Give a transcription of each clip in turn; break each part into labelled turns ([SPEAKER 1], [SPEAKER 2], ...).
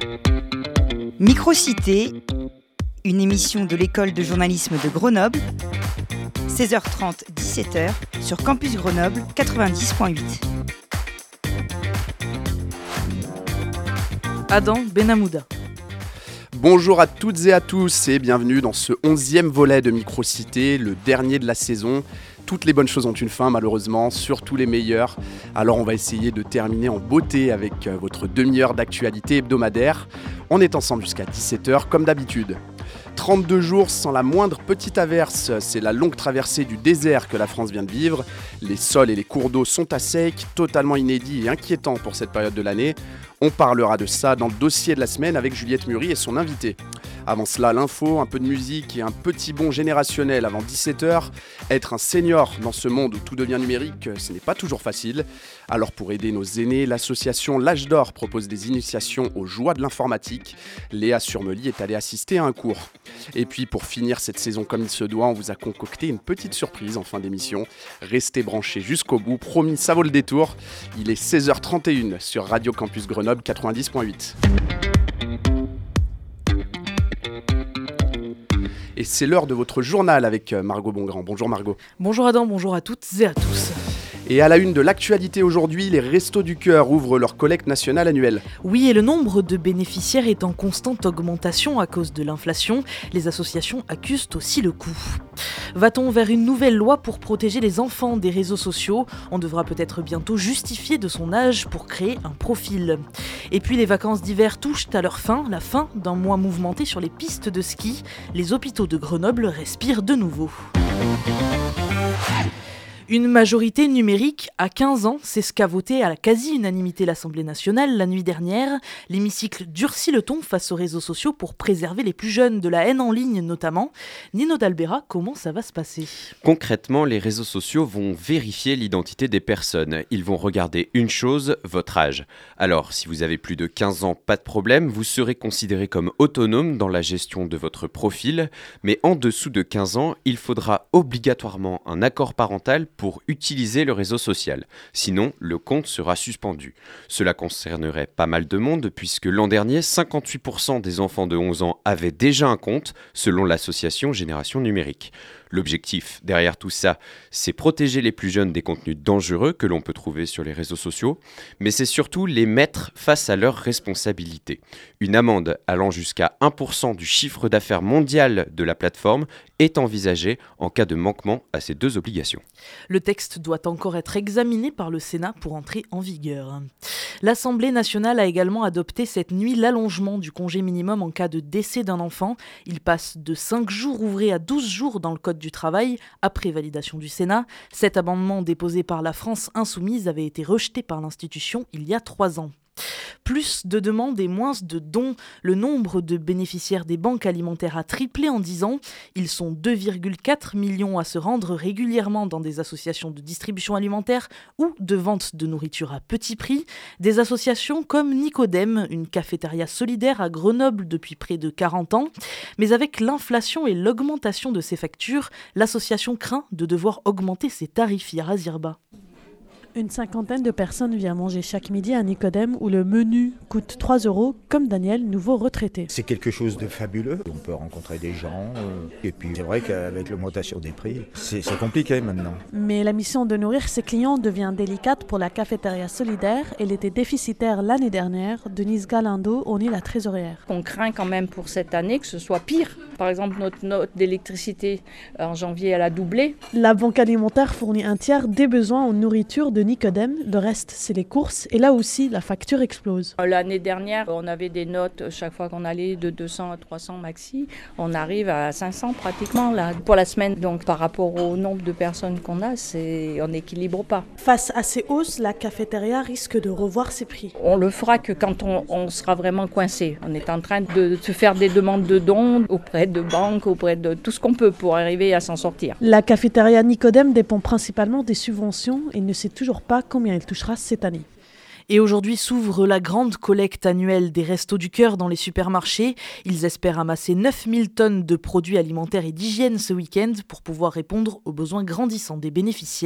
[SPEAKER 1] Microcité, une émission de l'école de journalisme de Grenoble, 16h30, 17h, sur Campus Grenoble 90.8.
[SPEAKER 2] Adam Benamouda.
[SPEAKER 3] Bonjour à toutes et à tous et bienvenue dans ce 11e volet de Microcité, le dernier de la saison. Toutes les bonnes choses ont une fin malheureusement, surtout les meilleures. Alors on va essayer de terminer en beauté avec votre demi-heure d'actualité hebdomadaire. On est ensemble jusqu'à 17h comme d'habitude. 32 jours sans la moindre petite averse, c'est la longue traversée du désert que la France vient de vivre. Les sols et les cours d'eau sont à sec, totalement inédits et inquiétants pour cette période de l'année. On parlera de ça dans le dossier de la semaine avec Juliette Murry et son invité. Avant cela, l'info, un peu de musique et un petit bond générationnel avant 17h. Être un senior dans ce monde où tout devient numérique, ce n'est pas toujours facile. Alors pour aider nos aînés, l'association L'Âge d'Or propose des initiations aux joies de l'informatique. Léa Surmely est allée assister à un cours. Et puis pour finir cette saison comme il se doit, on vous a concocté une petite surprise en fin d'émission. Restez branchés jusqu'au bout, promis, ça vaut le détour. Il est 16h31 sur Radio Campus Grenoble 90.8. Et c'est l'heure de votre journal avec Margot Bongrand. Bonjour Margot.
[SPEAKER 2] Bonjour Adam, bonjour à toutes et à tous.
[SPEAKER 3] Et à la une de l'actualité aujourd'hui, les Restos du Cœur ouvrent leur collecte nationale annuelle.
[SPEAKER 2] Oui, et le nombre de bénéficiaires est en constante augmentation à cause de l'inflation. Les associations accusent aussi le coût. Va-t-on vers une nouvelle loi pour protéger les enfants des réseaux sociaux ? On devra peut-être bientôt justifier de son âge pour créer un profil. Et puis les vacances d'hiver touchent à leur fin, la fin d'un mois mouvementé sur les pistes de ski. Les hôpitaux de Grenoble respirent de nouveau. Une majorité numérique à 15 ans, c'est ce qu'a voté à la quasi-unanimité l'Assemblée nationale la nuit dernière. L'hémicycle durcit le ton face aux réseaux sociaux pour préserver les plus jeunes de la haine en ligne notamment. Nino D'Albera, comment ça va se passer ?
[SPEAKER 4] Concrètement, les réseaux sociaux vont vérifier l'identité des personnes. Ils vont regarder une chose, votre âge. Alors, si vous avez plus de 15 ans, pas de problème, vous serez considéré comme autonome dans la gestion de votre profil. Mais en dessous de 15 ans, il faudra obligatoirement un accord parental pour utiliser le réseau social. Sinon, le compte sera suspendu. Cela concernerait pas mal de monde puisque l'an dernier, 58% des enfants de 11 ans avaient déjà un compte selon l'association Génération Numérique. L'objectif derrière tout ça, c'est protéger les plus jeunes des contenus dangereux que l'on peut trouver sur les réseaux sociaux, mais c'est surtout les mettre face à leurs responsabilités. Une amende allant jusqu'à 1% du chiffre d'affaires mondial de la plateforme est envisagée en cas de manquement à ces deux obligations.
[SPEAKER 2] Le texte doit encore être examiné par le Sénat pour entrer en vigueur. L'Assemblée nationale a également adopté cette nuit l'allongement du congé minimum en cas de décès d'un enfant. Il passe de 5 jours ouvrés à 12 jours dans le Code du travail, après validation du Sénat. Cet amendement déposé par la France Insoumise avait été rejeté par l'institution il y a 3 ans. Plus de demandes et moins de dons. Le nombre de bénéficiaires des banques alimentaires a triplé en 10 ans. Ils sont 2,4 millions à se rendre régulièrement dans des associations de distribution alimentaire ou de vente de nourriture à petit prix. Des associations comme Nicodème, une cafétéria solidaire à Grenoble depuis près de 40 ans. Mais avec l'inflation et l'augmentation de ses factures, l'association craint de devoir augmenter ses tarifs. Yara Zirba.
[SPEAKER 5] Une cinquantaine de personnes vient manger chaque midi à Nicodème où le menu coûte 3 €, comme Daniel, nouveau retraité.
[SPEAKER 6] C'est quelque chose de fabuleux. On peut rencontrer des gens. Et puis c'est vrai qu'avec l'augmentation des prix, c'est compliqué maintenant.
[SPEAKER 5] Mais la mission de nourrir ses clients devient délicate pour la cafétéria solidaire. Elle était déficitaire l'année dernière. Denise Galindo en est la trésorière.
[SPEAKER 7] On craint quand même pour cette année que ce soit pire. Par exemple, notre note d'électricité en janvier, elle a doublé.
[SPEAKER 5] La banque alimentaire fournit un tiers des besoins en nourriture de Nicodème. Le reste, c'est les courses. Et là aussi, la facture explose.
[SPEAKER 7] L'année dernière, on avait des notes chaque fois qu'on allait de 200 à 300 maxi. On arrive à 500 pratiquement là pour la semaine. Donc par rapport au nombre de personnes qu'on a, on n'équilibre pas.
[SPEAKER 5] Face à ces hausses, la cafétéria risque de revoir ses prix.
[SPEAKER 7] On le fera que quand on sera vraiment coincé. On est en train de se faire des demandes de dons auprès de banques, auprès de tout ce qu'on peut pour arriver à s'en sortir.
[SPEAKER 5] La cafétéria Nicodème dépend principalement des subventions et ne sait toujours pas combien elle touchera cette année.
[SPEAKER 2] Et aujourd'hui s'ouvre la grande collecte annuelle des Restos du Cœur dans les supermarchés. Ils espèrent amasser 9000 tonnes de produits alimentaires et d'hygiène ce week-end pour pouvoir répondre aux besoins grandissants des bénéficiaires.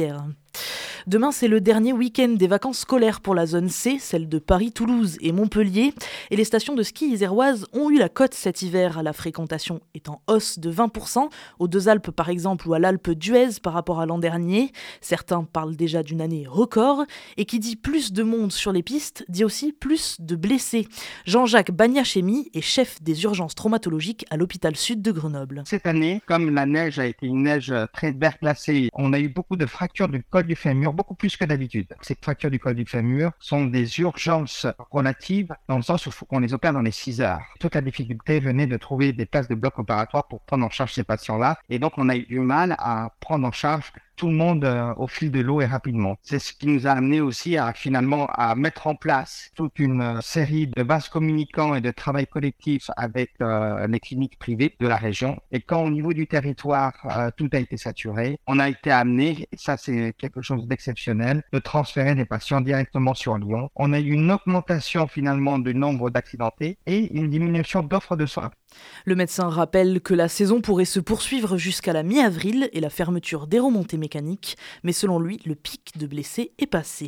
[SPEAKER 2] Demain, c'est le dernier week-end des vacances scolaires pour la zone C, celle de Paris, Toulouse et Montpellier. Et les stations de ski iséroises ont eu la cote cet hiver. La fréquentation est en hausse de 20%, aux Deux-Alpes par exemple ou à l'Alpe d'Huez par rapport à l'an dernier. Certains parlent déjà d'une année record. Et qui dit plus de monde sur les pistes, dit aussi plus de blessés. Jean-Jacques Bagnachemi est chef des urgences traumatologiques à l'hôpital sud de Grenoble.
[SPEAKER 8] Cette année, comme la neige a été une neige très verglacée, on a eu beaucoup de fractures du col du fémur, beaucoup plus que d'habitude. Ces fractures du col du fémur sont des urgences relatives dans le sens où il faut qu'on les opère dans les 6 heures. Toute la difficulté venait de trouver des places de bloc opératoire pour prendre en charge ces patients-là. Et donc, on a eu du mal à prendre en charge tout le monde au fil de l'eau et rapidement. C'est ce qui nous a amené aussi à finalement à mettre en place toute une série de vases communicants et de travail collectif avec les cliniques privées de la région. Et quand au niveau du territoire, tout a été saturé, on a été amené, et ça c'est quelque chose d'exceptionnel, de transférer des patients directement sur Lyon. On a eu une augmentation finalement du nombre d'accidentés et une diminution d'offres de soins.
[SPEAKER 2] Le médecin rappelle que la saison pourrait se poursuivre jusqu'à la mi-avril et la fermeture des remontées mécaniques, mais selon lui, le pic de blessés est passé.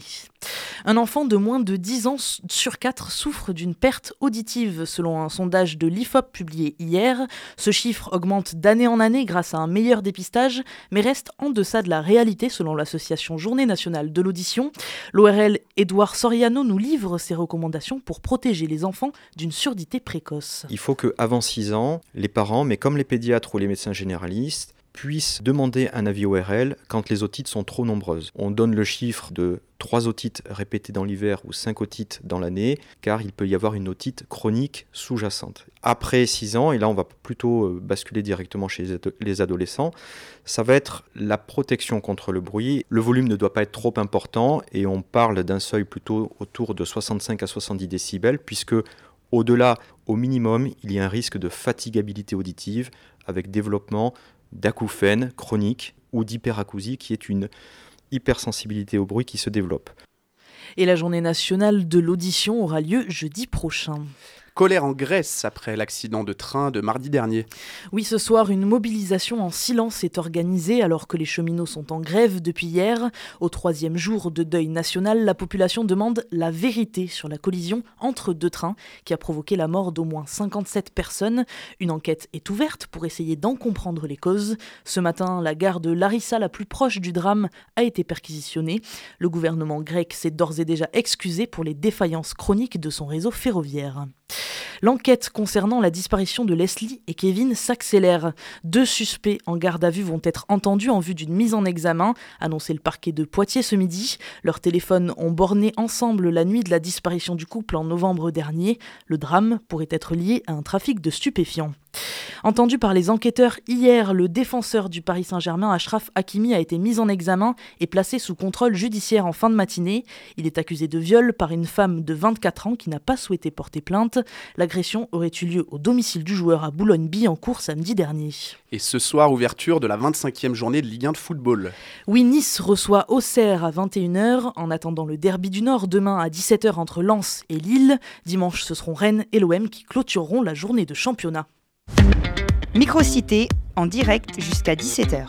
[SPEAKER 2] Un enfant de moins de 10 ans sur 4 souffre d'une perte auditive, selon un sondage de l'IFOP publié hier. Ce chiffre augmente d'année en année grâce à un meilleur dépistage, mais reste en deçà de la réalité selon l'association Journée nationale de l'audition. L'ORL Édouard Soriano nous livre ses recommandations pour protéger les enfants d'une surdité précoce.
[SPEAKER 9] Il faut qu'avant 6 ans, les parents, mais comme les pédiatres ou les médecins généralistes, puissent demander un avis ORL quand les otites sont trop nombreuses. On donne le chiffre de 3 otites répétées dans l'hiver ou 5 otites dans l'année, car il peut y avoir une otite chronique sous-jacente. Après 6 ans, et là on va plutôt basculer directement chez les adolescents, ça va être la protection contre le bruit. Le volume ne doit pas être trop important et on parle d'un seuil plutôt autour de 65 à 70 décibels, puisque au-delà, au minimum, il y a un risque de fatigabilité auditive avec développement d'acouphènes chroniques ou d'hyperacousie qui est une hypersensibilité au bruit qui se développe.
[SPEAKER 2] Et la journée nationale de l'audition aura lieu jeudi prochain.
[SPEAKER 3] Colère en Grèce après l'accident de train de mardi dernier.
[SPEAKER 2] Oui, ce soir, une mobilisation en silence est organisée alors que les cheminots sont en grève depuis hier. Au 3e jour de deuil national, la population demande la vérité sur la collision entre 2 trains qui a provoqué la mort d'au moins 57 personnes. Une enquête est ouverte pour essayer d'en comprendre les causes. Ce matin, la gare de Larissa, la plus proche du drame, a été perquisitionnée. Le gouvernement grec s'est d'ores et déjà excusé pour les défaillances chroniques de son réseau ferroviaire. L'enquête concernant la disparition de Leslie et Kevin s'accélère. 2 suspects en garde à vue vont être entendus en vue d'une mise en examen, annoncé le parquet de Poitiers ce midi. Leurs téléphones ont borné ensemble la nuit de la disparition du couple en novembre dernier. Le drame pourrait être lié à un trafic de stupéfiants. Entendu par les enquêteurs hier, le défenseur du Paris Saint-Germain, Achraf Hakimi, a été mis en examen et placé sous contrôle judiciaire en fin de matinée. Il est accusé de viol par une femme de 24 ans qui n'a pas souhaité porter plainte. L'agression aurait eu lieu au domicile du joueur à Boulogne-Billancourt samedi dernier.
[SPEAKER 3] Et ce soir, ouverture de la 25e journée de Ligue 1 de football.
[SPEAKER 2] Oui, Nice reçoit Auxerre à 21h. En attendant le derby du Nord, demain à 17h entre Lens et Lille. Dimanche, ce seront Rennes et l'OM qui clôtureront la journée de championnat.
[SPEAKER 1] Microcité en direct jusqu'à 17h.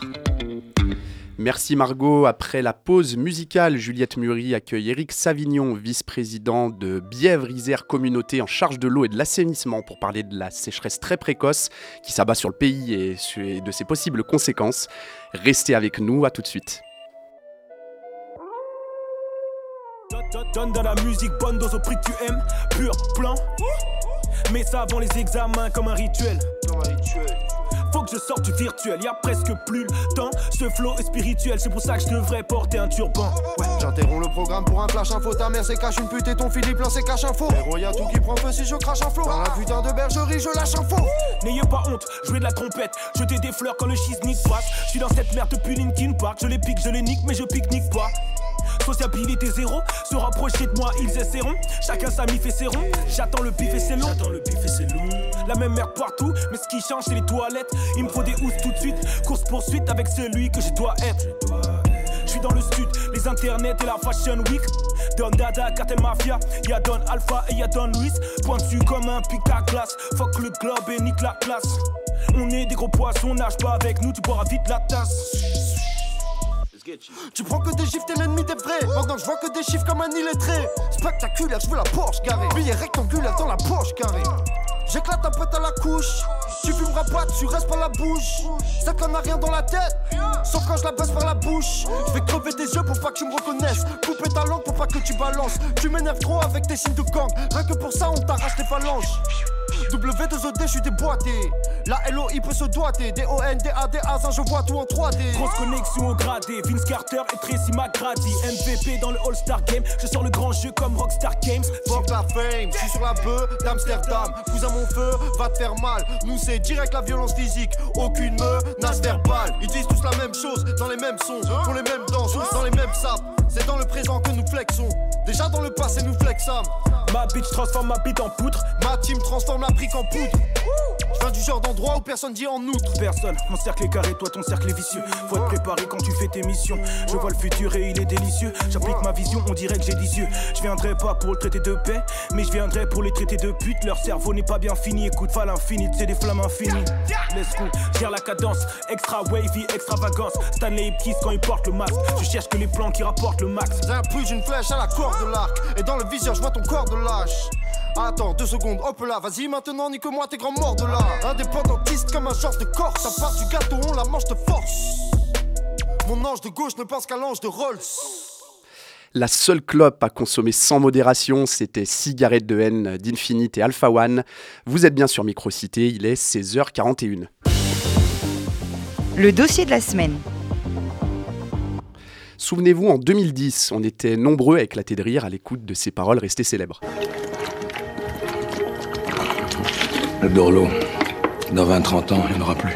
[SPEAKER 3] Merci Margot. Après la pause musicale, Juliette Muri accueille Éric Savignon, vice-président de Bièvre-Isère Communauté en charge de l'eau et de l'assainissement pour parler de la sécheresse très précoce qui s'abat sur le pays et de ses possibles conséquences. Restez avec nous, à tout de suite.
[SPEAKER 10] Donne de la musique bonne dose au prix que tu aimes, pur plan. Mais ça avant les examens comme un rituel. Faut que je sorte du virtuel, y'a presque plus le temps. Ce flow est spirituel, c'est pour ça que je devrais porter un turban.
[SPEAKER 11] Ouais, j'interromps le programme pour un flash info. Ta mère c'est cache une pute et ton Philippe là c'est cache info. Héros y'a tout qui prend feu si je crache un flow. Dans la putain de bergerie je lâche un faux.
[SPEAKER 10] N'ayez pas honte, jouer de la trompette, jeter des fleurs quand le schiznique passe. Je suis dans cette merde depuis Linkin Park, je les pique, je les nique mais je pique-nique pas. Sociabilité zéro, se rapprocher de moi ils essaieront. Chacun sa mif et ses ronds. J'attends le bif et c'est long. La même merde partout, mais ce qui change c'est les toilettes. Il me faut des housses tout de suite. Course poursuite avec celui que je dois être. Je suis dans le sud, les internets et la fashion week. Don Dada, Cartel Mafia, y'a Don Alpha et y'a Don Luis. Pointu comme un pic à glace. Fuck le globe et nique la classe. On est des gros poissons, nage pas avec nous, tu boiras vite la tasse.
[SPEAKER 11] Tu prends que des gifs, t'es l'ennemi des vrais. Pendant que je vois que des chiffres comme un illettré. Spectaculaire, je veux la Porsche garée. Billet rectangulaire dans la poche carrée. J'éclate un peu à la couche. Tu fumeras pas, tu restes par la bouche. Ça qu'on a rien dans la tête, sauf quand je la baisse par la bouche. Je vais crever des yeux pour pas que tu me reconnaisses. Couper ta langue pour pas que tu balances. Tu m'énerves trop avec tes signes de gang. Rien que pour ça on t'arrache tes phalanges. W2OD, je suis déboîté. La LOI peut se doiter. D-O-N-D-A-D-A, ça je vois tout en 3D.
[SPEAKER 10] Grosse connexion au gradé, Vince Carter et Tracy McGrady. MVP dans le All-Star Game, je sors le grand jeu comme Rockstar Games.
[SPEAKER 11] Fuck la fame, je suis sur la bœuf d'Amsterdam. Cousin mon feu, va te faire mal. Nous c'est direct la violence physique, aucune menace verbale. Ils disent tous la même chose, dans les mêmes sons, font les mêmes danses, dans les mêmes sapes. C'est dans le présent que nous flexons. Déjà dans le passé nous flexons.
[SPEAKER 10] Ma bitch transforme ma bite en poutre.
[SPEAKER 11] Ma team transforme la brique en poudre. Je viens du genre d'endroit où personne dit en outre.
[SPEAKER 10] Personne, mon cercle est carré, toi ton cercle est vicieux. Faut être préparé quand tu fais tes missions. Je vois le futur et il est délicieux. J'applique ma vision, on dirait que j'ai 10 yeux. Je viendrai pas pour le traité de paix, mais je viendrai pour les traiter de pute. Leur cerveau n'est pas bien fini, écoute, va l'infini, c'est des flammes infinies. Let's go, gère la cadence, extra wavy, extravagance. Stanley Ipkiss quand il porte le masque. Je cherche que les plans qui rapportent le max.
[SPEAKER 11] J'impulse une flèche à la corde de l'arc. Et dans le viseur, je vois ton corps de lâche. Attends 2 secondes, hop là, vas-y maintenant, nique-moi tes grands morts de là. Indépendantiste comme un Georges de Corse. Ça part du gâteau, on la mange de force. Mon ange de gauche ne pense qu'à l'ange de Rolls.
[SPEAKER 3] La seule clope à consommer sans modération, c'était Cigarette de haine d'Infinite et Alpha One. Vous êtes bien sur Microcité, il est 16h41.
[SPEAKER 1] Le dossier de la semaine.
[SPEAKER 3] Souvenez-vous, en 2010, on était nombreux à éclater de rire à l'écoute de ces paroles restées célèbres.
[SPEAKER 12] Le Dorlo, dans 20-30 ans, il n'y en aura plus.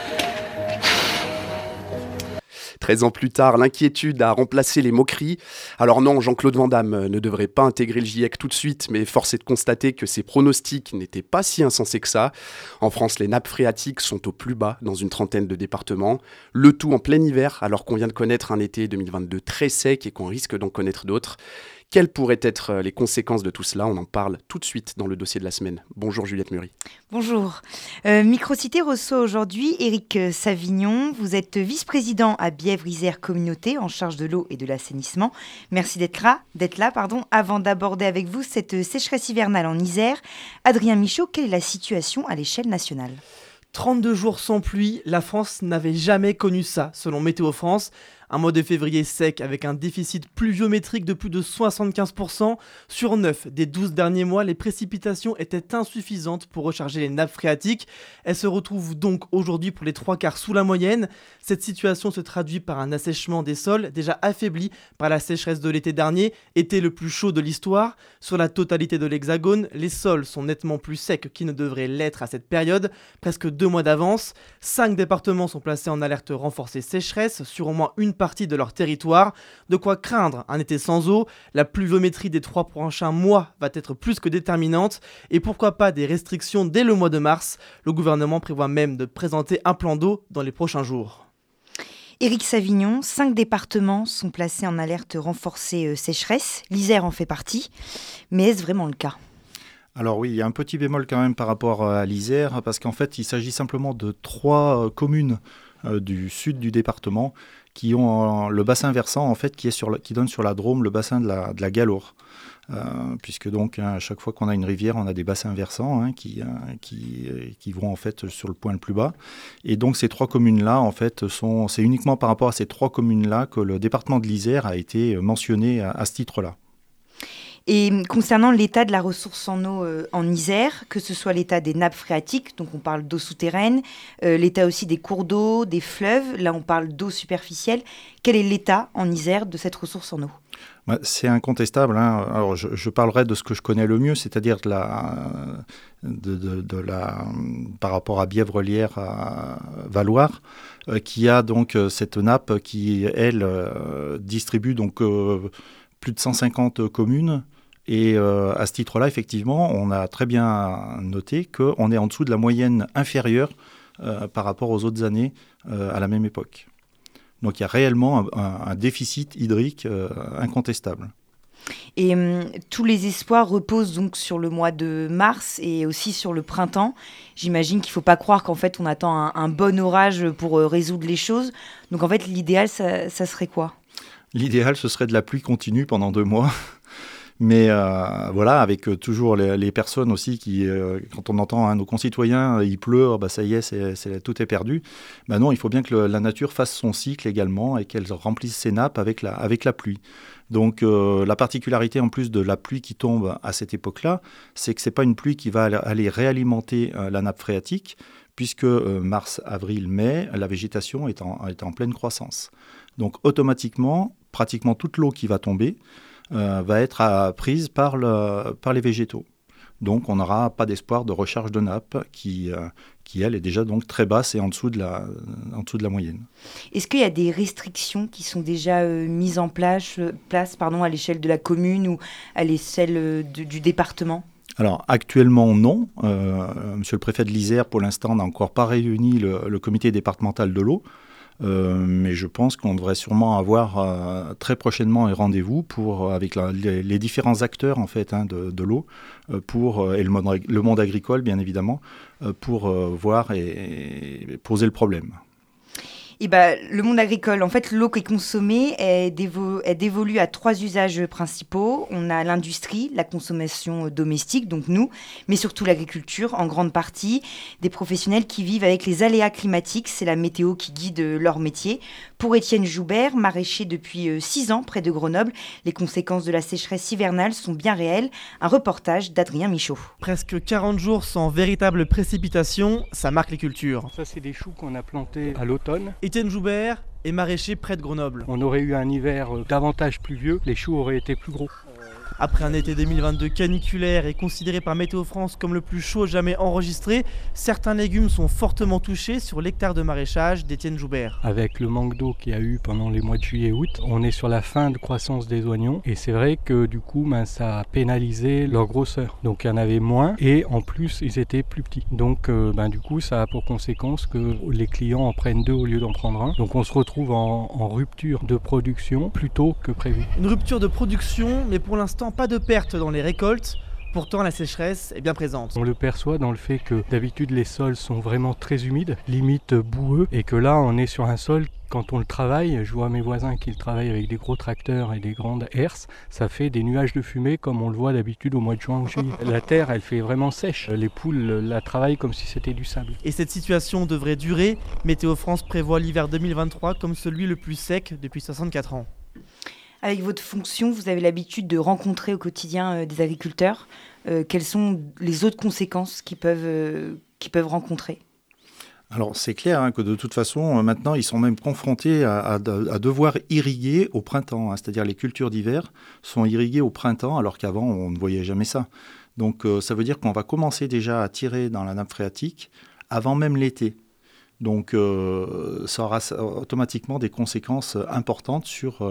[SPEAKER 3] 13 ans plus tard, l'inquiétude a remplacé les moqueries. Alors non, Jean-Claude Van Damme ne devrait pas intégrer le GIEC tout de suite, mais force est de constater que ses pronostics n'étaient pas si insensés que ça. En France, les nappes phréatiques sont au plus bas dans une trentaine de départements. Le tout en plein hiver, alors qu'on vient de connaître un été 2022 très sec et qu'on risque d'en connaître d'autres. Quelles pourraient être les conséquences de tout cela ? On en parle tout de suite dans le dossier de la semaine. Bonjour Juliette Murry.
[SPEAKER 1] Bonjour. Microcité reçoit aujourd'hui Éric Savignon. Vous êtes vice-président à Bièvre-Isère Communauté en charge de l'eau et de l'assainissement. Merci d'être là. Avant d'aborder avec vous cette sécheresse hivernale en Isère, Adrien Michaud, quelle est la situation à l'échelle nationale ?
[SPEAKER 13] 32 jours sans pluie, la France n'avait jamais connu ça, selon Météo France. Un mois de février sec avec un déficit pluviométrique de plus de 75%. Sur 9 des 12 derniers mois, les précipitations étaient insuffisantes pour recharger les nappes phréatiques. Elles se retrouvent donc aujourd'hui pour les 3/4 sous la moyenne. Cette situation se traduit par un assèchement des sols déjà affaibli par la sécheresse de l'été dernier, été le plus chaud de l'histoire. Sur la totalité de l'Hexagone, les sols sont nettement plus secs qu'ils ne devraient l'être à cette période, presque 2 mois d'avance. 5 départements sont placés en alerte renforcée sécheresse sur au moins une partie de leur territoire. De quoi craindre un été sans eau. La pluviométrie des 3 prochains mois va être plus que déterminante. Et pourquoi pas des restrictions dès le mois de mars. Le gouvernement prévoit même de présenter un plan d'eau dans les prochains jours.
[SPEAKER 1] Éric Savignon, 5 départements sont placés en alerte renforcée sécheresse. L'Isère en fait partie. Mais est-ce vraiment le cas ?
[SPEAKER 9] Alors oui, il y a un petit bémol quand même par rapport à l'Isère, parce qu'en fait, il s'agit simplement de 3 communes du sud du département qui ont le bassin versant en fait qui donne sur la Drôme, le bassin de la Galoure. Puisque donc à chaque fois qu'on a une rivière, on a des bassins versants qui vont en fait sur le point le plus bas. Et donc ces 3 communes-là, en fait, c'est uniquement par rapport à ces 3 communes-là que le département de l'Isère a été mentionné à ce titre-là.
[SPEAKER 1] Et concernant l'état de la ressource en eau en Isère, que ce soit l'état des nappes phréatiques, donc on parle d'eau souterraine, l'état aussi des cours d'eau, des fleuves, là on parle d'eau superficielle. Quel est l'état en Isère de cette ressource en eau ?
[SPEAKER 9] C'est incontestable. Alors je parlerai de ce que je connais le mieux, c'est-à-dire par rapport à Bièvre-Lière, à Valloire, qui a donc cette nappe qui, elle, distribue donc plus de 150 communes. Et à ce titre-là, effectivement, on a très bien noté qu'on est en dessous de la moyenne inférieure par rapport aux autres années à la même époque. Donc il y a réellement un déficit hydrique incontestable.
[SPEAKER 1] Et tous les espoirs reposent donc sur le mois de mars et aussi sur le printemps. J'imagine qu'il ne faut pas croire qu'en fait on attend un bon orage pour résoudre les choses. Donc en fait l'idéal, ça serait quoi ?
[SPEAKER 14] L'idéal, ce serait de la pluie continue pendant 2 mois. Mais voilà, avec toujours les personnes aussi qui, quand on entend nos concitoyens, il pleut, ça y est, tout est perdu. Non, il faut bien que la nature fasse son cycle également et qu'elle remplisse ses nappes avec la pluie. Donc la particularité en plus de la pluie qui tombe à cette époque-là, c'est que ce n'est pas une pluie qui va aller réalimenter la nappe phréatique, puisque mars, avril, mai, la végétation est en pleine croissance. Donc automatiquement, pratiquement toute l'eau qui va tomber va être prise par les végétaux. Donc on n'aura pas d'espoir de recharge de nappe qui elle, est déjà donc très basse et en dessous de la moyenne.
[SPEAKER 1] Est-ce qu'il y a des restrictions qui sont déjà mises en place à l'échelle de la commune ou à l'échelle du département ?
[SPEAKER 14] Alors actuellement non. Monsieur le préfet de l'Isère, pour l'instant, n'a encore pas réuni le comité départemental de l'eau. Mais je pense qu'on devrait sûrement avoir très prochainement un rendez-vous avec les différents acteurs en fait, de l'eau et le monde agricole bien évidemment pour voir et poser le problème.
[SPEAKER 1] Et le monde agricole, en fait, l'eau qui est consommée est dévolue à 3 usages principaux. On a l'industrie, la consommation domestique, donc nous, mais surtout l'agriculture, en grande partie. Des professionnels qui vivent avec les aléas climatiques, c'est la météo qui guide leur métier. Pour Étienne Joubert, maraîcher depuis 6 ans près de Grenoble, les conséquences de la sécheresse hivernale sont bien réelles. Un reportage d'Adrien Michaud.
[SPEAKER 13] Presque 40 jours sans véritable précipitation, ça marque les cultures.
[SPEAKER 15] Ça, c'est des choux qu'on a plantés à l'automne.
[SPEAKER 13] Étienne Joubert est maraîcher près de Grenoble.
[SPEAKER 15] On aurait eu un hiver davantage pluvieux, les choux auraient été plus gros.
[SPEAKER 13] Après un été 2022 caniculaire et considéré par Météo France comme le plus chaud jamais enregistré, certains légumes sont fortement touchés sur l'hectare de maraîchage d'Étienne Joubert.
[SPEAKER 15] Avec le manque d'eau qu'il y a eu pendant les mois de juillet et août, on est sur la fin de croissance des oignons et c'est vrai que du coup ça a pénalisé leur grosseur. Donc il y en avait moins et en plus ils étaient plus petits. Donc du coup ça a pour conséquence que les clients en prennent 2 au lieu d'en prendre 1. Donc on se retrouve en rupture de production plus tôt que prévu.
[SPEAKER 13] Une rupture de production, mais pour l'instant pas de perte dans les récoltes. Pourtant, la sécheresse est bien présente.
[SPEAKER 15] On le perçoit dans le fait que d'habitude les sols sont vraiment très humides, limite boueux, et que là on est sur un sol, quand on le travaille, je vois mes voisins qui le travaillent avec des gros tracteurs et des grandes herses, ça fait des nuages de fumée comme on le voit d'habitude au mois de juin ou juillet. La terre, elle fait vraiment sèche. Les poules la travaillent comme si c'était du sable.
[SPEAKER 13] Et cette situation devrait durer. Météo France prévoit l'hiver 2023 comme celui le plus sec depuis 64 ans.
[SPEAKER 1] Avec votre fonction, vous avez l'habitude de rencontrer au quotidien des agriculteurs. Quelles sont les autres conséquences qu'ils peuvent rencontrer ?
[SPEAKER 14] Alors c'est clair que de toute façon, maintenant, ils sont même confrontés à devoir irriguer au printemps. C'est-à-dire les cultures d'hiver sont irriguées au printemps, alors qu'avant, on ne voyait jamais ça. Donc ça veut dire qu'on va commencer déjà à tirer dans la nappe phréatique avant même l'été. Donc ça aura automatiquement des conséquences importantes sur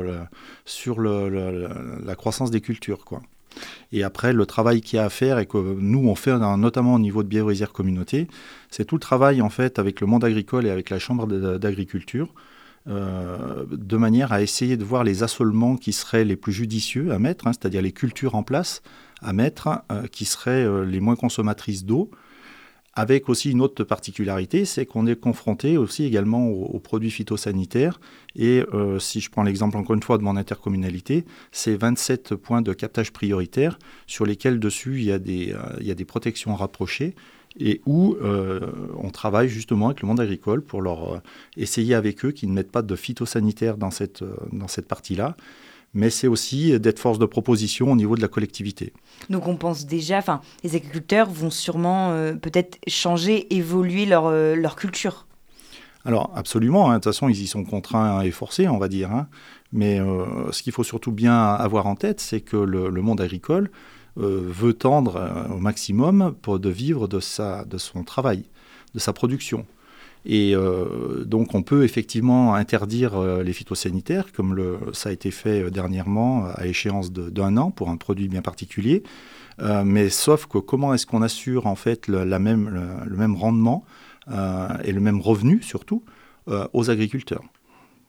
[SPEAKER 14] la croissance des cultures, quoi. Et après, le travail qu'il y a à faire et que nous, on fait notamment au niveau de Bièvre Isère Communauté, c'est tout le travail en fait avec le monde agricole et avec la chambre d'agriculture, de manière à essayer de voir les assolements qui seraient les plus judicieux à mettre, c'est-à-dire les cultures en place à mettre, qui seraient les moins consommatrices d'eau. Avec aussi une autre particularité, c'est qu'on est confronté aussi également aux produits phytosanitaires. Et si je prends l'exemple encore une fois de mon intercommunalité, c'est 27 points de captage prioritaire sur lesquels dessus il y a des protections rapprochées et où on travaille justement avec le monde agricole pour leur essayer avec eux qu'ils ne mettent pas de phytosanitaires dans cette partie-là. Mais c'est aussi d'être force de proposition au niveau de la collectivité.
[SPEAKER 1] Donc on pense déjà, les agriculteurs vont sûrement peut-être changer, évoluer leur culture.
[SPEAKER 14] Alors absolument, de toute façon ils y sont contraints et forcés, on va dire. Mais ce qu'il faut surtout bien avoir en tête, c'est que le monde agricole veut tendre au maximum de vivre de son travail, de sa production. Et donc on peut effectivement interdire les phytosanitaires, comme ça a été fait dernièrement à échéance d'1 an pour un produit bien particulier. Mais sauf que comment est-ce qu'on assure en fait le même rendement et le même revenu surtout aux agriculteurs ?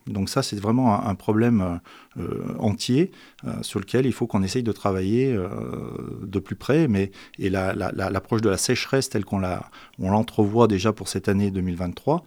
[SPEAKER 14] Donc ça, c'est vraiment un problème entier sur lequel il faut qu'on essaye de travailler de plus près. Et l'approche de la sécheresse telle on l'entrevoit déjà pour cette année 2023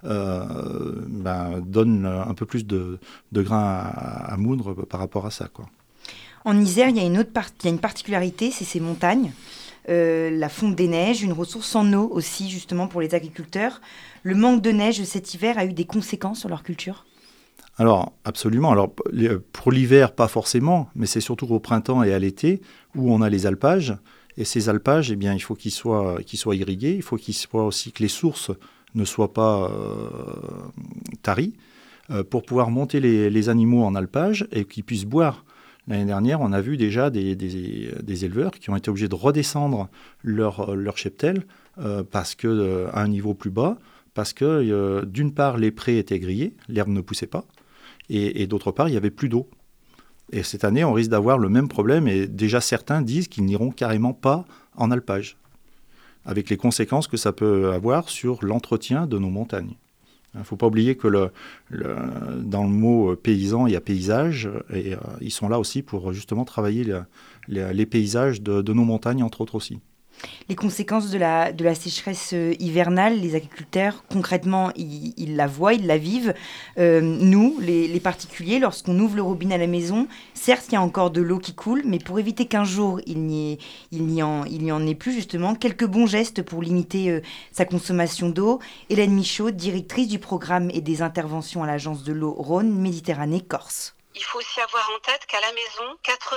[SPEAKER 14] donne un peu plus de grain à moudre par rapport à ça, quoi.
[SPEAKER 1] En Isère, il y a une particularité, c'est ces montagnes. La fonte des neiges, une ressource en eau aussi justement pour les agriculteurs. Le manque de neige cet hiver a eu des conséquences sur leur culture ?
[SPEAKER 14] Alors, absolument. Alors, pour l'hiver, pas forcément, mais c'est surtout au printemps et à l'été où on a les alpages. Et ces alpages, eh bien, il faut qu'ils soient irrigués. Il faut aussi que les sources ne soient pas taries pour pouvoir monter les animaux en alpage et qu'ils puissent boire. L'année dernière, on a vu déjà des éleveurs qui ont été obligés de redescendre leur cheptel à un niveau plus bas, parce que d'une part, les prés étaient grillés, l'herbe ne poussait pas, et d'autre part, il n'y avait plus d'eau. Et cette année, on risque d'avoir le même problème, et déjà certains disent qu'ils n'iront carrément pas en alpage, avec les conséquences que ça peut avoir sur l'entretien de nos montagnes. Il ne faut pas oublier que dans le mot paysan, il y a paysage, et ils sont là aussi pour justement travailler les paysages de nos montagnes, entre autres aussi.
[SPEAKER 1] Les conséquences de la sécheresse hivernale, les agriculteurs, concrètement, ils la voient, ils la vivent. Nous, les particuliers, lorsqu'on ouvre le robinet à la maison, certes, il y a encore de l'eau qui coule, mais pour éviter qu'un jour, il n'y en ait plus, justement, quelques bons gestes pour limiter sa consommation d'eau. Hélène Michaud, directrice du programme et des interventions à l'Agence de l'eau Rhône Méditerranée Corse.
[SPEAKER 16] Il faut aussi avoir en tête qu'à la maison,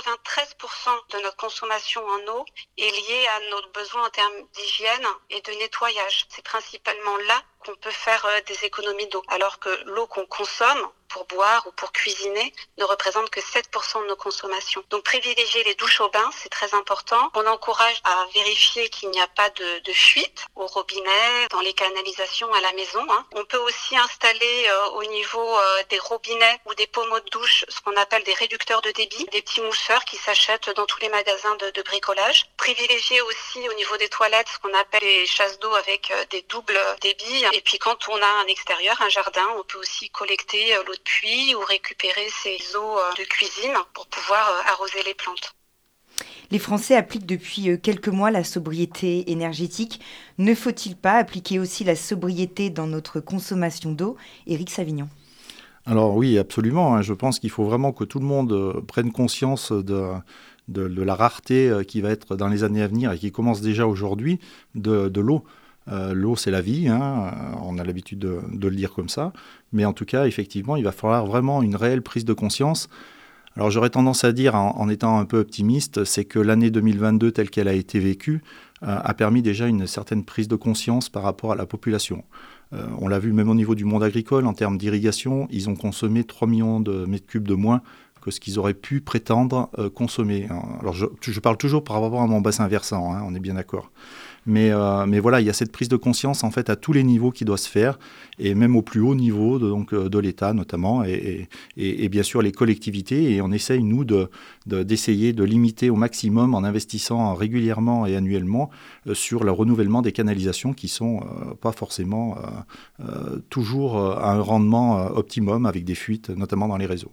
[SPEAKER 16] 93% de notre consommation en eau est liée à nos besoins en termes d'hygiène et de nettoyage. C'est principalement là qu'on peut faire des économies d'eau, alors que l'eau qu'on consomme pour boire ou pour cuisiner ne représente que 7% de nos consommations. Donc privilégier les douches au bain, c'est très important. On encourage à vérifier qu'il n'y a pas de fuite au robinet, dans les canalisations à la maison. On peut aussi installer au niveau des robinets ou des pommeaux de douche ce qu'on appelle des réducteurs de débit, des petits mousseurs qui s'achètent dans tous les magasins de bricolage. Privilégier aussi au niveau des toilettes ce qu'on appelle les chasses d'eau avec des doubles débits. Et puis quand on a un extérieur, un jardin, on peut aussi collecter l'eau de pluie ou récupérer ces eaux de cuisine pour pouvoir arroser les plantes.
[SPEAKER 1] Les Français appliquent depuis quelques mois la sobriété énergétique. Ne faut-il pas appliquer aussi la sobriété dans notre consommation d'eau ? Éric Savignon.
[SPEAKER 14] Alors oui, absolument. Je pense qu'il faut vraiment que tout le monde prenne conscience de la rareté qui va être dans les années à venir et qui commence déjà aujourd'hui de l'eau. L'eau, c'est la vie, on a l'habitude de le dire comme ça. Mais en tout cas, effectivement, il va falloir vraiment une réelle prise de conscience. Alors j'aurais tendance à dire, en étant un peu optimiste, c'est que l'année 2022 telle qu'elle a été vécue a permis déjà une certaine prise de conscience par rapport à la population. On l'a vu même au niveau du monde agricole, en termes d'irrigation, ils ont consommé 3 millions de mètres cubes de moins que ce qu'ils auraient pu prétendre consommer. Alors je parle toujours par rapport à mon bassin versant, on est bien d'accord. Mais voilà, il y a cette prise de conscience en fait à tous les niveaux qui doit se faire, et même au plus haut niveau de l'État notamment, et bien sûr les collectivités. Et on essaye, nous, d'essayer de limiter au maximum en investissant régulièrement et annuellement sur le renouvellement des canalisations qui sont pas forcément toujours à un rendement optimum, avec des fuites, notamment dans les réseaux.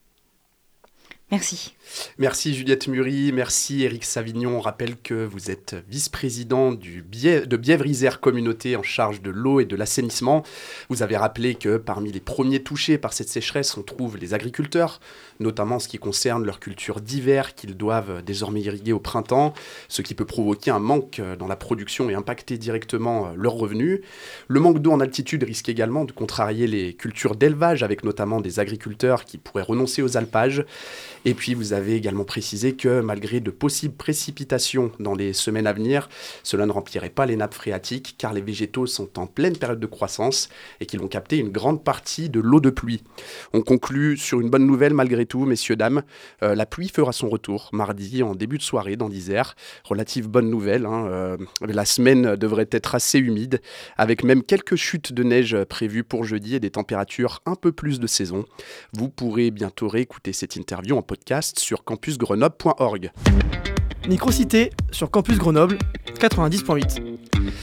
[SPEAKER 1] Merci.
[SPEAKER 3] Merci Juliette Mury, merci Éric Savignon. On rappelle que vous êtes vice-président de Bièvre-Isère Communauté en charge de l'eau et de l'assainissement. Vous avez rappelé que parmi les premiers touchés par cette sécheresse, on trouve les agriculteurs, notamment en ce qui concerne leur culture d'hiver qu'ils doivent désormais irriguer au printemps, ce qui peut provoquer un manque dans la production et impacter directement leurs revenus. Le manque d'eau en altitude risque également de contrarier les cultures d'élevage, avec notamment des agriculteurs qui pourraient renoncer aux alpages. Et puis vous avez également précisé que malgré de possibles précipitations dans les semaines à venir, cela ne remplirait pas les nappes phréatiques car les végétaux sont en pleine période de croissance et qu'ils vont capter une grande partie de l'eau de pluie. On conclut sur une bonne nouvelle malgré tout, messieurs, dames. La pluie fera son retour mardi en début de soirée dans l'Isère. Relative bonne nouvelle. La semaine devrait être assez humide avec même quelques chutes de neige prévues pour jeudi et des températures un peu plus de saison. Vous pourrez bientôt réécouter cette interview en podcast sur campusgrenoble.org.
[SPEAKER 13] Microcité sur Campus Grenoble 90.8.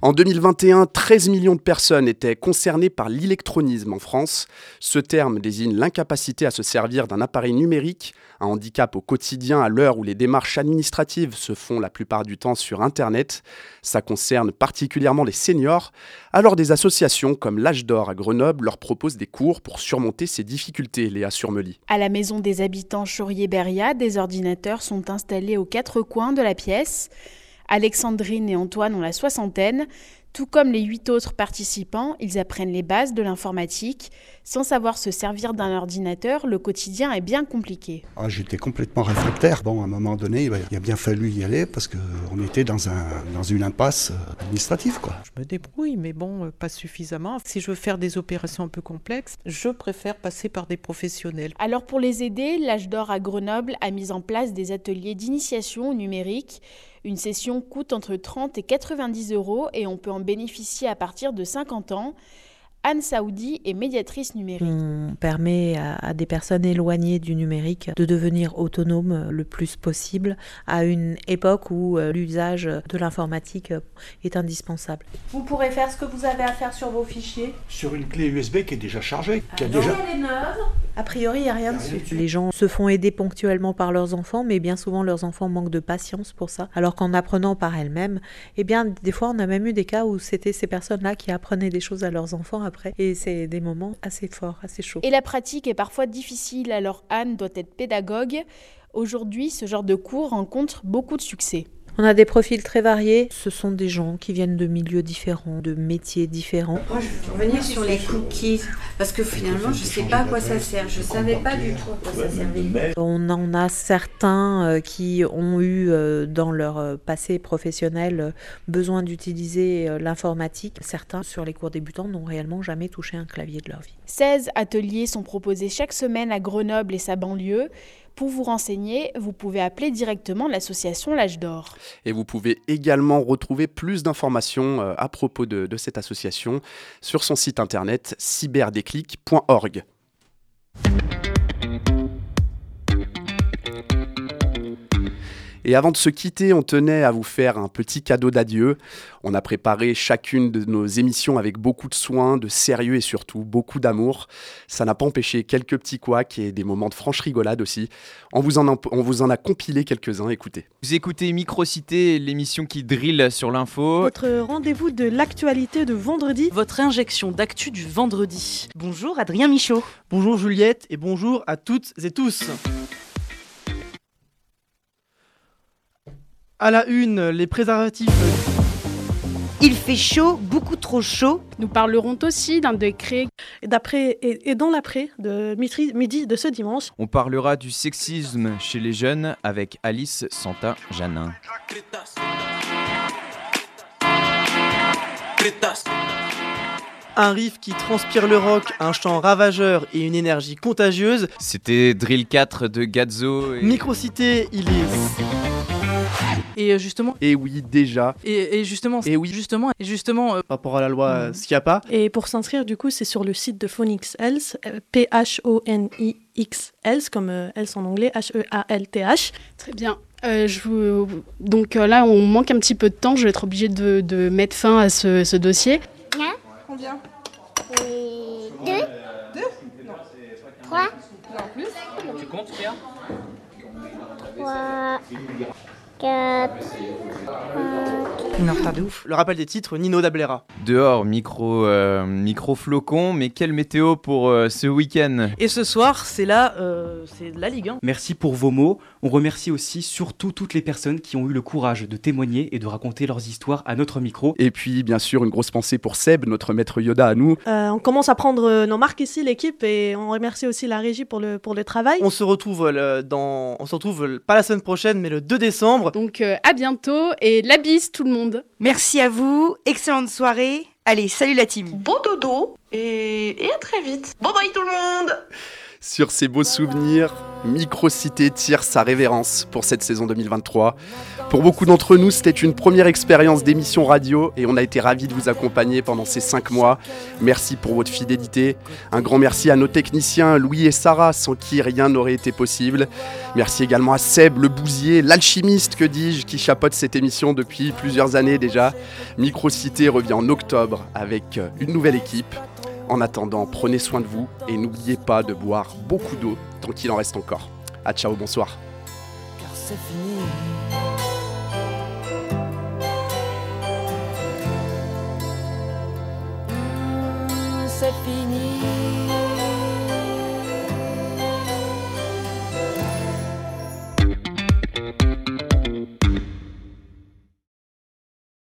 [SPEAKER 3] En 2021, 13 millions de personnes étaient concernées par l'électronisme en France. Ce terme désigne l'incapacité à se servir d'un appareil numérique, un handicap au quotidien à l'heure où les démarches administratives se font la plupart du temps sur Internet. Ça concerne particulièrement les seniors. Alors des associations comme l'Âge d'Or à Grenoble leur proposent des cours pour surmonter ces difficultés, Léa Surmely.
[SPEAKER 17] À la maison des habitants Chaurier-Beria, des ordinateurs sont installés aux 4 coins de la pièce. Alexandrine et Antoine ont la soixantaine. Tout comme les 8 autres participants, ils apprennent les bases de l'informatique. Sans savoir se servir d'un ordinateur, le quotidien est bien compliqué.
[SPEAKER 18] J'étais complètement réfractaire. Bon, à un moment donné, il a bien fallu y aller parce qu'on était dans une impasse administrative, quoi.
[SPEAKER 19] Je me débrouille, mais bon, pas suffisamment. Si je veux faire des opérations un peu complexes, je préfère passer par des professionnels.
[SPEAKER 17] Alors pour les aider, l'Âge d'Or à Grenoble a mis en place des ateliers d'initiation au numérique. Une session coûte entre 30 et 90 € et on peut en bénéficier à partir de 50 ans. Anne Saoudi est médiatrice numérique.
[SPEAKER 20] On permet à des personnes éloignées du numérique de devenir autonomes le plus possible à une époque où l'usage de l'informatique est indispensable.
[SPEAKER 5] Vous pourrez faire ce que vous avez à faire sur vos fichiers.
[SPEAKER 18] Sur une clé USB qui est déjà chargée.
[SPEAKER 5] Elle est neuve.
[SPEAKER 20] A priori, il n'y a rien dessus. Les gens se font aider ponctuellement par leurs enfants, mais bien souvent, leurs enfants manquent de patience pour ça. Alors qu'en apprenant par elles-mêmes, eh bien, des fois, on a même eu des cas où c'était ces personnes-là qui apprenaient des choses à leurs enfants après. Et c'est des moments assez forts, assez chauds.
[SPEAKER 17] Et la pratique est parfois difficile, alors Anne doit être pédagogue. Aujourd'hui, ce genre de cours rencontre beaucoup de succès.
[SPEAKER 20] On a des profils très variés. Ce sont des gens qui viennent de milieux différents, de métiers différents.
[SPEAKER 21] Moi, je veux revenir sur les cookies, parce que finalement, je ne sais pas à quoi ça sert. Je ne savais pas du tout à quoi ça servait.
[SPEAKER 20] On en a certains qui ont eu, dans leur passé professionnel, besoin d'utiliser l'informatique. Certains, sur les cours débutants, n'ont réellement jamais touché un clavier de leur vie.
[SPEAKER 17] 16 ateliers sont proposés chaque semaine à Grenoble et sa banlieue. Pour vous renseigner, vous pouvez appeler directement l'association L'Âge d'Or.
[SPEAKER 3] Et vous pouvez également retrouver plus d'informations à propos de cette association sur son site internet cyberdéclic.org. Et avant de se quitter, on tenait à vous faire un petit cadeau d'adieu. On a préparé chacune de nos émissions avec beaucoup de soin, de sérieux et surtout beaucoup d'amour. Ça n'a pas empêché quelques petits couacs et des moments de franche rigolade aussi. On vous en a compilé quelques-uns, écoutez.
[SPEAKER 22] Vous écoutez Microcité, l'émission qui drille sur l'info.
[SPEAKER 5] Votre rendez-vous de l'actualité de vendredi.
[SPEAKER 2] Votre injection d'actu du vendredi.
[SPEAKER 1] Bonjour Adrien Michaud.
[SPEAKER 13] Bonjour Juliette et bonjour à toutes et tous. À la une, les préservatifs.
[SPEAKER 1] Il fait chaud, beaucoup trop chaud.
[SPEAKER 5] Nous parlerons aussi d'un décret et dans l'après de midi de ce dimanche.
[SPEAKER 22] On parlera du sexisme chez les jeunes avec Alice Santa-Janin.
[SPEAKER 13] Un riff qui transpire le rock, un chant ravageur et une énergie contagieuse.
[SPEAKER 22] C'était Drill 4 de Gazzo.
[SPEAKER 13] Microcité, il est...
[SPEAKER 2] Et justement.
[SPEAKER 3] Et oui, déjà.
[SPEAKER 2] Et justement.
[SPEAKER 3] Et oui.
[SPEAKER 2] Justement.
[SPEAKER 13] Par rapport à la loi SCIAPA.
[SPEAKER 5] Et pour s'inscrire, du coup, c'est sur le site de Phonix Health, Phonix Health, comme Health en anglais, Health.
[SPEAKER 23] Très bien. Donc là, on manque un petit peu de temps. Je vais être obligée de mettre fin à ce dossier.
[SPEAKER 24] Combien 2 2 3
[SPEAKER 25] Non, plus. Tu comptes, Pierre
[SPEAKER 24] 3 4
[SPEAKER 1] Une retard de ouf.
[SPEAKER 13] Le rappel des titres, Nino Dablera.
[SPEAKER 22] Dehors, micro flocon, mais quelle météo pour ce week-end.
[SPEAKER 2] Et ce soir, c'est la Ligue 1.
[SPEAKER 26] Merci pour vos mots. On remercie aussi surtout toutes les personnes qui ont eu le courage de témoigner et de raconter leurs histoires à notre micro.
[SPEAKER 3] Et puis, bien sûr, une grosse pensée pour Seb, notre maître Yoda à nous.
[SPEAKER 5] On commence à prendre nos marques ici, l'équipe, et on remercie aussi la régie pour le travail.
[SPEAKER 13] On se retrouve pas la semaine prochaine, mais le 2 décembre.
[SPEAKER 23] Donc à bientôt et la bise tout le monde.
[SPEAKER 1] Merci à vous, excellente soirée. Allez, salut la team.
[SPEAKER 27] Bon dodo et à très vite. Bye bye tout le monde.
[SPEAKER 3] Sur ces beaux souvenirs, Microcité tire sa révérence pour cette saison 2023. Pour beaucoup d'entre nous, c'était une première expérience d'émission radio et on a été ravis de vous accompagner pendant ces 5 mois. Merci pour votre fidélité. Un grand merci à nos techniciens Louis et Sarah, sans qui rien n'aurait été possible. Merci également à Seb, le bousier, l'alchimiste, que dis-je, qui chapeaute cette émission depuis plusieurs années déjà. Microcité revient en octobre avec une nouvelle équipe. En attendant, prenez soin de vous et n'oubliez pas de boire beaucoup d'eau tant qu'il en reste encore. À ciao, bonsoir.
[SPEAKER 4] Car c'est fini. C'est fini.